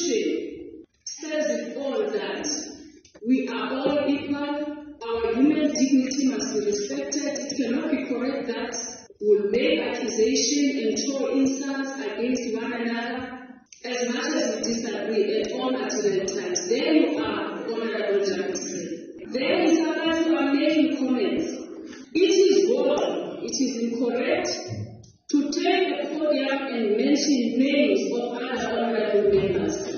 Constitution says it all that we are all equal, our human dignity must be respected. It cannot be correct that we'll make accusation and throw insults against one another as much as we disagree at all material times. There you are, Honorable Judge. There is others who are making comments. It is wrong, it is incorrect to take the podium and mention names of other honorable members.